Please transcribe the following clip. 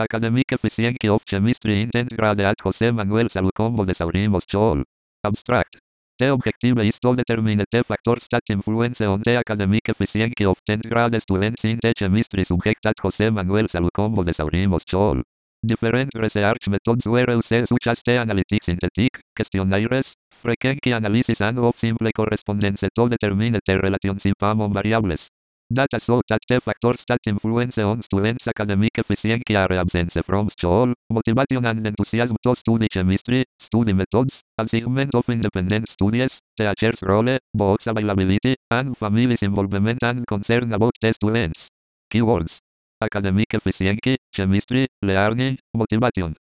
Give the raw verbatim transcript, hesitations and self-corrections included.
Academic Efficiency of Chemistry Intent Grade at José Manuel Salucombo de Saurimos Chol. Abstract. The objective is to determine the factors that influence on the academic efficiency of tenth grade students in the chemistry subject at José Manuel Salucombo de Saurimos Chol. Different research methods were used such as the analytic synthetic, questionnaires, frequency analysis and of simple correspondence to determine the relationship among variables. Data show that the factors that influence on students' academic efficiency are absence from school, motivation and enthusiasm to study chemistry, study methods, achievement of independent studies, teachers' role, books availability, and family's involvement and concern about the students. Keywords: academic efficiency, chemistry, learning, motivation.